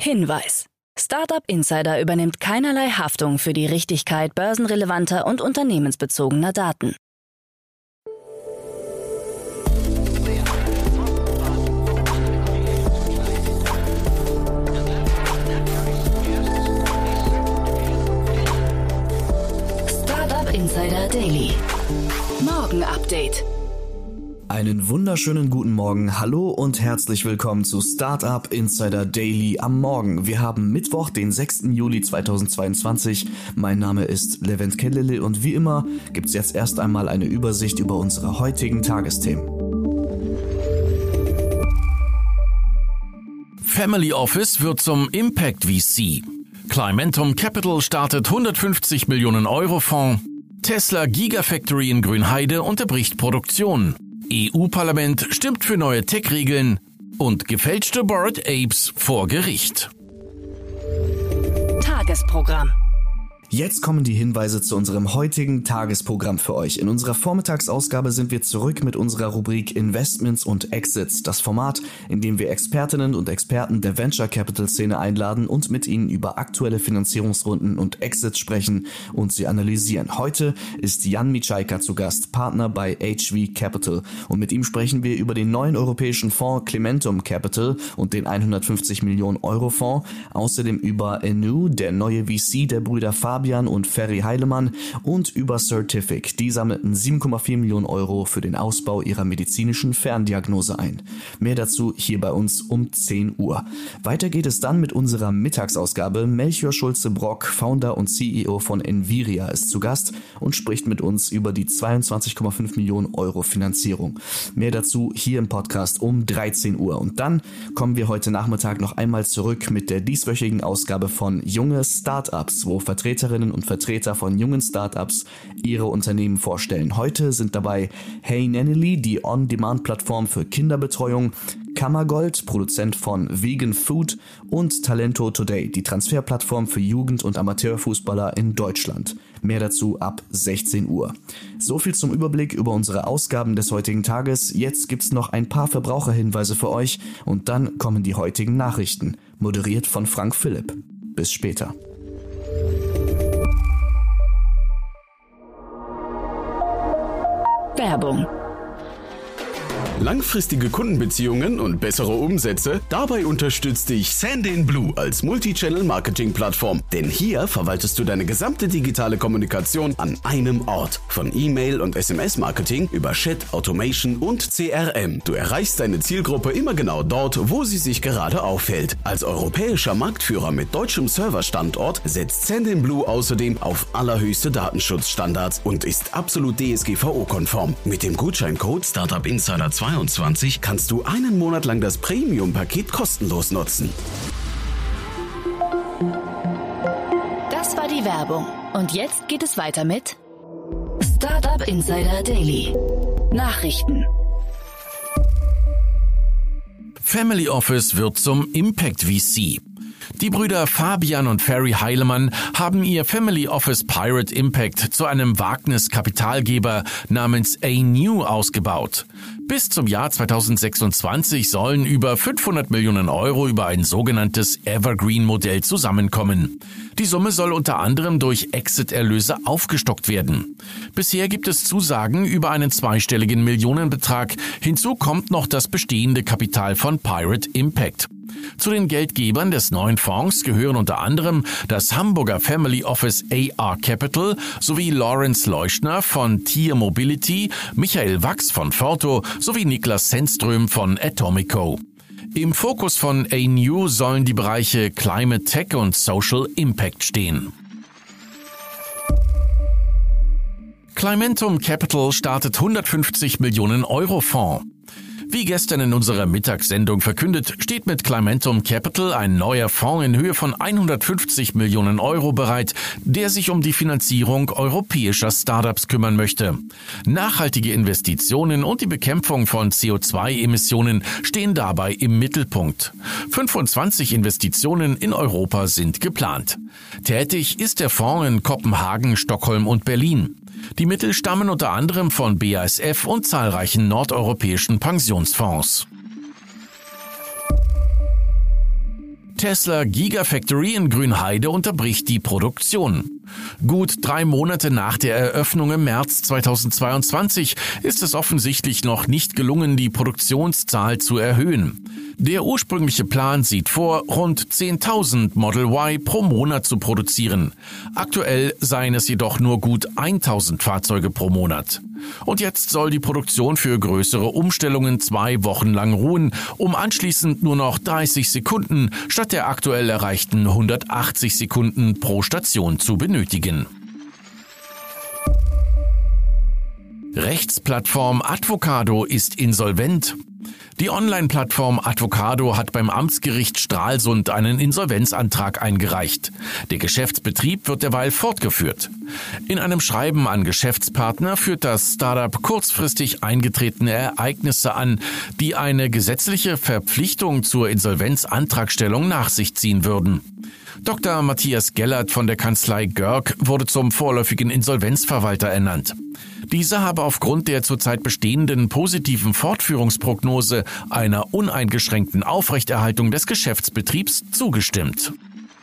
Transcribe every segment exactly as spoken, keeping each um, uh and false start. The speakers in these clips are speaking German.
Hinweis: Startup Insider übernimmt keinerlei Haftung für die Richtigkeit börsenrelevanter und unternehmensbezogener Daten. Startup Insider Daily. Morgen Update. Einen wunderschönen guten Morgen, hallo und herzlich willkommen zu Startup Insider Daily am Morgen. Wir haben Mittwoch, den sechsten Juli zweitausendzweiundzwanzig. Mein Name ist Levent Kellele und wie immer gibt es jetzt erst einmal eine Übersicht über unsere heutigen Tagesthemen. Family Office wird zum Impact V C. Climentum Capital startet hundertfünfzig Millionen Euro Fonds. Tesla Gigafactory in Grünheide unterbricht Produktion. E U-Parlament stimmt für neue Tech-Regeln und gefälschte Bored Apes vor Gericht. Tagesprogramm. Jetzt kommen die Hinweise zu unserem heutigen Tagesprogramm für euch. In unserer Vormittagsausgabe sind wir zurück mit unserer Rubrik Investments und Exits, das Format, in dem wir Expertinnen und Experten der Venture Capital Szene einladen und mit ihnen über aktuelle Finanzierungsrunden und Exits sprechen und sie analysieren. Heute ist Jan Micajka zu Gast, Partner bei H V Capital, und mit ihm sprechen wir über den neuen europäischen Fonds Climentum Capital und den hundertfünfzig Millionen Euro Fonds, außerdem über Enu, der neue V C der Brüder Fabian und Ferry Heilemann, und über Certific. Die sammelten sieben Komma vier Millionen Euro für den Ausbau ihrer medizinischen Ferndiagnose ein. Mehr dazu hier bei uns um zehn Uhr. Weiter geht es dann mit unserer Mittagsausgabe. Melchior Schulze-Brock, Founder und C E O von Enviria, ist zu Gast und spricht mit uns über die zweiundzwanzig Komma fünf Millionen Euro Finanzierung. Mehr dazu hier im Podcast um dreizehn Uhr. Und dann kommen wir heute Nachmittag noch einmal zurück mit der dieswöchigen Ausgabe von Junge Startups, wo Vertreterinnen und Vertreter von jungen Startups ihre Unternehmen vorstellen. Heute sind dabei Hey Nanny, die On-Demand-Plattform für Kinderbetreuung, Kammergold, Produzent von Vegan Food, und Talento Today, die Transferplattform für Jugend- und Amateurfußballer in Deutschland. Mehr dazu ab sechzehn Uhr. So viel zum Überblick über unsere Ausgaben des heutigen Tages. Jetzt gibt's noch ein paar Verbraucherhinweise für euch und dann kommen die heutigen Nachrichten, moderiert von Frank Philipp. Bis später. Werbung. Langfristige Kundenbeziehungen und bessere Umsätze? Dabei unterstützt dich Sendinblue als Multi-Channel-Marketing-Plattform. Denn hier verwaltest du deine gesamte digitale Kommunikation an einem Ort. Von E-Mail- und S M S-Marketing über Chat, Automation und C R M. Du erreichst deine Zielgruppe immer genau dort, wo sie sich gerade aufhält. Als europäischer Marktführer mit deutschem Serverstandort setzt Sendinblue außerdem auf allerhöchste Datenschutzstandards und ist absolut D S G V O-konform. Mit dem Gutscheincode Startup Insider zweiundzwanzig kannst du einen Monat lang das Premium-Paket kostenlos nutzen. Das war die Werbung. Und jetzt geht es weiter mit Startup Insider Daily. Nachrichten. Family Office wird zum Impact V C. Die Brüder Fabian und Ferry Heilemann haben ihr Family Office Pirate Impact zu einem Wagniskapitalgeber namens Enu ausgebaut. Bis zum Jahr zweitausendsechsundzwanzig sollen über fünfhundert Millionen Euro über ein sogenanntes Evergreen-Modell zusammenkommen. Die Summe soll unter anderem durch Exit-Erlöse aufgestockt werden. Bisher gibt es Zusagen über einen zweistelligen Millionenbetrag. Hinzu kommt noch das bestehende Kapital von Pirate Impact. Zu den Geldgebern des neuen Fonds gehören unter anderem das Hamburger Family Office A R Capital sowie Lawrence Leuschner von Tier Mobility, Michael Wachs von Forto sowie Niklas Sennström von Atomico. Im Fokus von Enu sollen die Bereiche Climate Tech und Social Impact stehen. Climentum Capital startet hundertfünfzig Millionen Euro Fonds. Wie gestern in unserer Mittagssendung verkündet, steht mit Climentum Capital ein neuer Fonds in Höhe von hundertfünfzig Millionen Euro bereit, der sich um die Finanzierung europäischer Startups kümmern möchte. Nachhaltige Investitionen und die Bekämpfung von C O zwei Emissionen stehen dabei im Mittelpunkt. fünfundzwanzig Investitionen in Europa sind geplant. Tätig ist der Fonds in Kopenhagen, Stockholm und Berlin. Die Mittel stammen unter anderem von B A S F und zahlreichen nordeuropäischen Pensionsfonds. Tesla Gigafactory in Grünheide unterbricht die Produktion. Gut drei Monate nach der Eröffnung im März zweitausendzweiundzwanzig ist es offensichtlich noch nicht gelungen, die Produktionszahl zu erhöhen. Der ursprüngliche Plan sieht vor, rund zehntausend Model Y pro Monat zu produzieren. Aktuell seien es jedoch nur gut tausend Fahrzeuge pro Monat. Und jetzt soll die Produktion für größere Umstellungen zwei Wochen lang ruhen, um anschließend nur noch dreißig Sekunden statt der aktuell erreichten hundertachtzig Sekunden pro Station zu benötigen. Rechtsplattform Advocado ist insolvent. Die Online-Plattform Advocado hat beim Amtsgericht Stralsund einen Insolvenzantrag eingereicht. Der Geschäftsbetrieb wird derweil fortgeführt. In einem Schreiben an Geschäftspartner führt das Startup kurzfristig eingetretene Ereignisse an, die eine gesetzliche Verpflichtung zur Insolvenzantragstellung nach sich ziehen würden. Doktor Matthias Gellert von der Kanzlei Görg wurde zum vorläufigen Insolvenzverwalter ernannt. Dieser habe aufgrund der zurzeit bestehenden positiven Fortführungsprognose einer uneingeschränkten Aufrechterhaltung des Geschäftsbetriebs zugestimmt.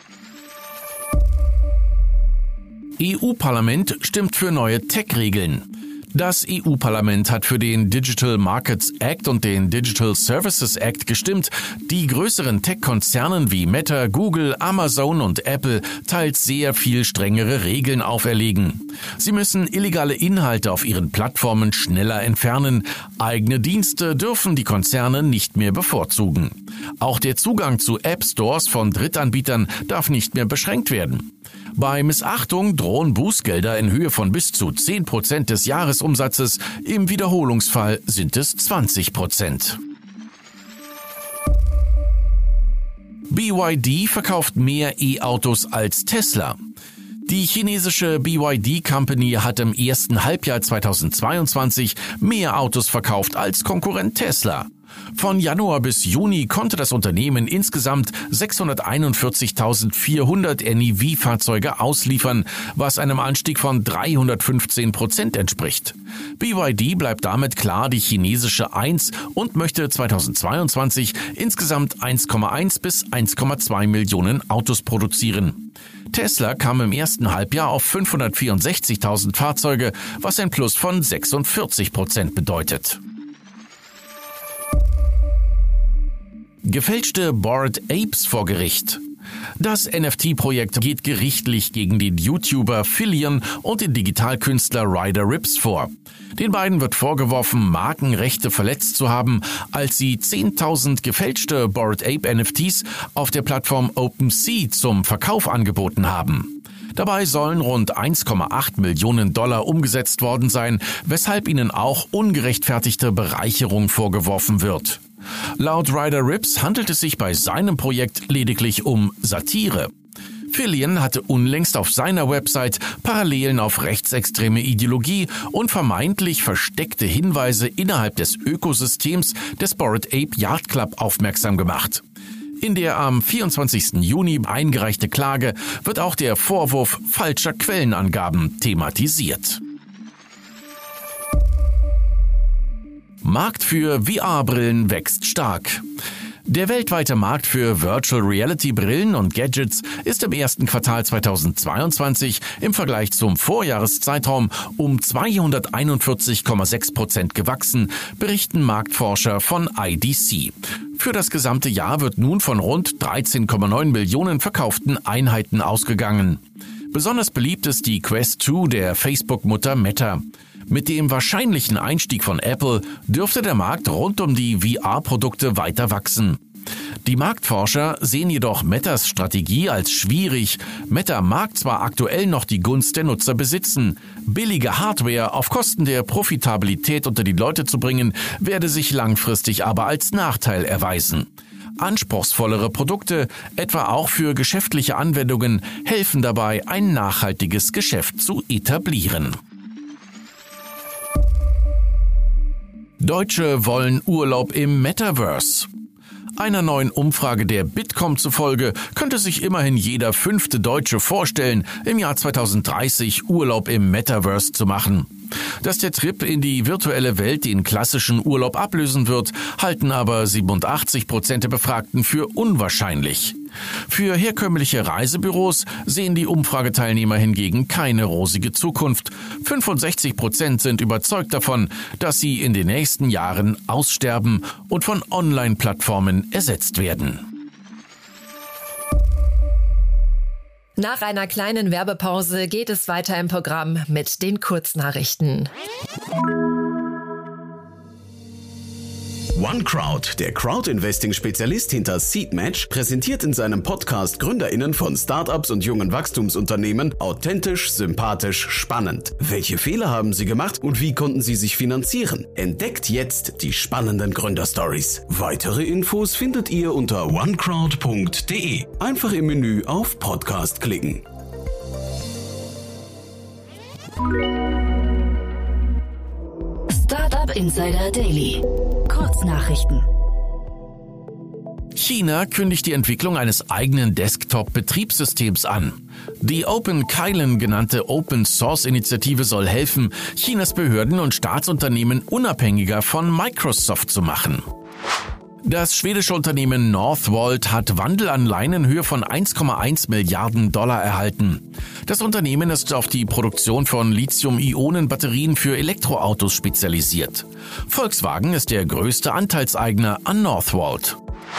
E U-Parlament stimmt für neue Tech-Regeln. Das E U-Parlament hat für den Digital Markets Act und den Digital Services Act gestimmt, die größeren Tech-Konzernen wie Meta, Google, Amazon und Apple teils sehr viel strengere Regeln auferlegen. Sie müssen illegale Inhalte auf ihren Plattformen schneller entfernen. Eigene Dienste dürfen die Konzerne nicht mehr bevorzugen. Auch der Zugang zu App-Stores von Drittanbietern darf nicht mehr beschränkt werden. Bei Missachtung drohen Bußgelder in Höhe von bis zu zehn Prozent des Jahresumsatzes, im Wiederholungsfall sind es zwanzig Prozent. B Y D verkauft mehr E-Autos als Tesla. Die chinesische B Y D Company hat im ersten Halbjahr zweitausendzweiundzwanzig mehr Autos verkauft als Konkurrent Tesla. Von Januar bis Juni konnte das Unternehmen insgesamt sechshunderteinundvierzigtausendvierhundert N E V-Fahrzeuge ausliefern, was einem Anstieg von dreihundertfünfzehn Prozent entspricht. B Y D bleibt damit klar die chinesische Eins und möchte zweitausendzweiundzwanzig insgesamt eins Komma eins bis eins Komma zwei Millionen Autos produzieren. Tesla kam im ersten Halbjahr auf fünfhundertvierundsechzigtausend Fahrzeuge, was ein Plus von sechsundvierzig Prozent bedeutet. Gefälschte Bored Apes vor Gericht. Das N F T-Projekt geht gerichtlich gegen den YouTuber Fillion und den Digitalkünstler Ryder Ripps vor. Den beiden wird vorgeworfen, Markenrechte verletzt zu haben, als sie zehntausend gefälschte Bored Ape N F Ts auf der Plattform OpenSea zum Verkauf angeboten haben. Dabei sollen rund eins Komma acht Millionen Dollar umgesetzt worden sein, weshalb ihnen auch ungerechtfertigte Bereicherung vorgeworfen wird. Laut Ryder Ripps handelt es sich bei seinem Projekt lediglich um Satire. Fillion hatte unlängst auf seiner Website Parallelen auf rechtsextreme Ideologie und vermeintlich versteckte Hinweise innerhalb des Ökosystems des Bored Ape Yacht Club aufmerksam gemacht. In der am vierundzwanzigsten Juni eingereichte Klage wird auch der Vorwurf falscher Quellenangaben thematisiert. Markt für V R-Brillen wächst stark. Der weltweite Markt für Virtual Reality Brillen und Gadgets ist im ersten Quartal zweitausendzweiundzwanzig im Vergleich zum Vorjahreszeitraum um zweihunderteinundvierzig Komma sechs Prozent gewachsen, berichten Marktforscher von I D C. Für das gesamte Jahr wird nun von rund dreizehn Komma neun Millionen verkauften Einheiten ausgegangen. Besonders beliebt ist die Quest zwei der Facebook-Mutter Meta. Mit dem wahrscheinlichen Einstieg von Apple dürfte der Markt rund um die V R-Produkte weiter wachsen. Die Marktforscher sehen jedoch Metas Strategie als schwierig. Meta mag zwar aktuell noch die Gunst der Nutzer besitzen, billige Hardware auf Kosten der Profitabilität unter die Leute zu bringen, werde sich langfristig aber als Nachteil erweisen. Anspruchsvollere Produkte, etwa auch für geschäftliche Anwendungen, helfen dabei, ein nachhaltiges Geschäft zu etablieren. Deutsche wollen Urlaub im Metaverse. Einer neuen Umfrage der Bitkom zufolge könnte sich immerhin jeder fünfte Deutsche vorstellen, im Jahr zweitausenddreißig Urlaub im Metaverse zu machen. Dass der Trip in die virtuelle Welt den klassischen Urlaub ablösen wird, halten aber siebenundachtzig Prozent der Befragten für unwahrscheinlich. Für herkömmliche Reisebüros sehen die Umfrageteilnehmer hingegen keine rosige Zukunft. fünfundsechzig Prozent sind überzeugt davon, dass sie in den nächsten Jahren aussterben und von Online-Plattformen ersetzt werden. Nach einer kleinen Werbepause geht es weiter im Programm mit den Kurznachrichten. OneCrowd, der Crowd-Investing-Spezialist hinter Seedmatch, präsentiert in seinem Podcast GründerInnen von Startups und jungen Wachstumsunternehmen authentisch, sympathisch, spannend. Welche Fehler haben sie gemacht und wie konnten sie sich finanzieren? Entdeckt jetzt die spannenden Gründerstories. Weitere Infos findet ihr unter onecrowd punkt de. Einfach im Menü auf Podcast klicken. Startup Insider Daily. Kurznachrichten. China kündigt die Entwicklung eines eigenen Desktop-Betriebssystems an. Die OpenKylin genannte Open-Source-Initiative soll helfen, Chinas Behörden und Staatsunternehmen unabhängiger von Microsoft zu machen. Das schwedische Unternehmen Northvolt hat Wandelanleihen in Höhe von eins Komma eins Milliarden Dollar erhalten. Das Unternehmen ist auf die Produktion von Lithium-Ionen-Batterien für Elektroautos spezialisiert. Volkswagen ist der größte Anteilseigner an Northvolt.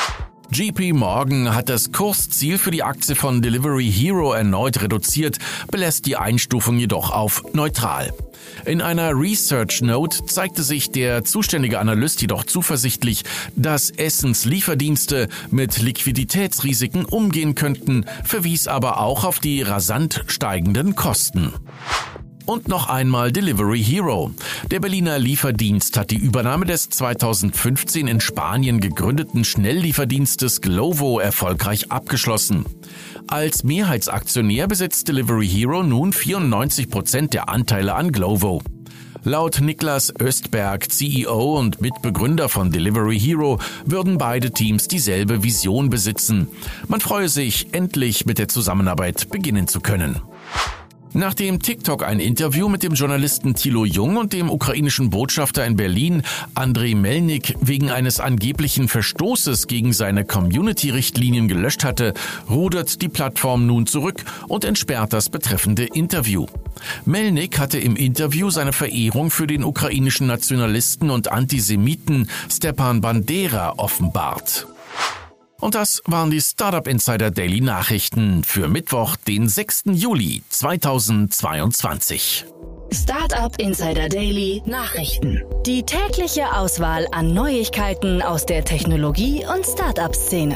J P Morgan hat das Kursziel für die Aktie von Delivery Hero erneut reduziert, belässt die Einstufung jedoch auf neutral. In einer Research Note zeigte sich der zuständige Analyst jedoch zuversichtlich, dass Essenslieferdienste mit Liquiditätsrisiken umgehen könnten, verwies aber auch auf die rasant steigenden Kosten. Und noch einmal Delivery Hero. Der Berliner Lieferdienst hat die Übernahme des zweitausendfünfzehn in Spanien gegründeten Schnelllieferdienstes Glovo erfolgreich abgeschlossen. Als Mehrheitsaktionär besitzt Delivery Hero nun vierundneunzig Prozent der Anteile an Glovo. Laut Niklas Östberg, C E O und Mitbegründer von Delivery Hero, würden beide Teams dieselbe Vision besitzen. Man freue sich, endlich mit der Zusammenarbeit beginnen zu können. Nachdem TikTok ein Interview mit dem Journalisten Thilo Jung und dem ukrainischen Botschafter in Berlin, Andrei Melnik, wegen eines angeblichen Verstoßes gegen seine Community-Richtlinien gelöscht hatte, rudert die Plattform nun zurück und entsperrt das betreffende Interview. Melnik hatte im Interview seine Verehrung für den ukrainischen Nationalisten und Antisemiten Stepan Bandera offenbart. Und das waren die Startup Insider Daily Nachrichten für Mittwoch, den sechsten Juli zweitausendzweiundzwanzig. Startup Insider Daily Nachrichten. Die tägliche Auswahl an Neuigkeiten aus der Technologie- und Startup-Szene.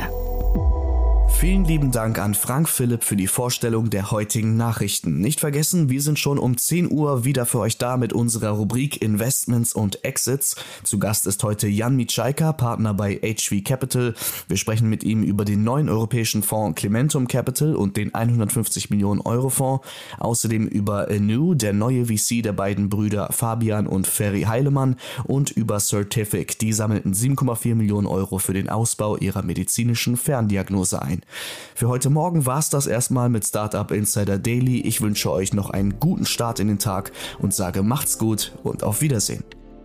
Vielen lieben Dank an Frank Philipp für die Vorstellung der heutigen Nachrichten. Nicht vergessen, wir sind schon um zehn Uhr wieder für euch da mit unserer Rubrik Investments und Exits. Zu Gast ist heute Jan Mitschaika, Partner bei H V Capital. Wir sprechen mit ihm über den neuen europäischen Fonds Clementum Capital und den hundertfünfzig Millionen Euro Fonds. Außerdem über Anu, der neue V C der beiden Brüder Fabian und Ferry Heilemann, und über Certific. Die sammelten sieben Komma vier Millionen Euro für den Ausbau ihrer medizinischen Ferndiagnose ein. Für heute Morgen war es das erstmal mit Startup Insider Daily. Ich wünsche euch noch einen guten Start in den Tag und sage macht's gut und auf Wiedersehen.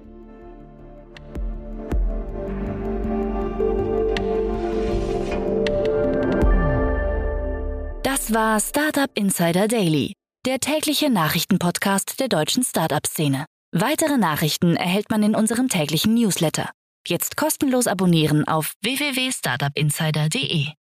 Das war Startup Insider Daily, der tägliche Nachrichtenpodcast der deutschen Startup-Szene. Weitere Nachrichten erhält man in unserem täglichen Newsletter. Jetzt kostenlos abonnieren auf w w w punkt startup insider punkt de.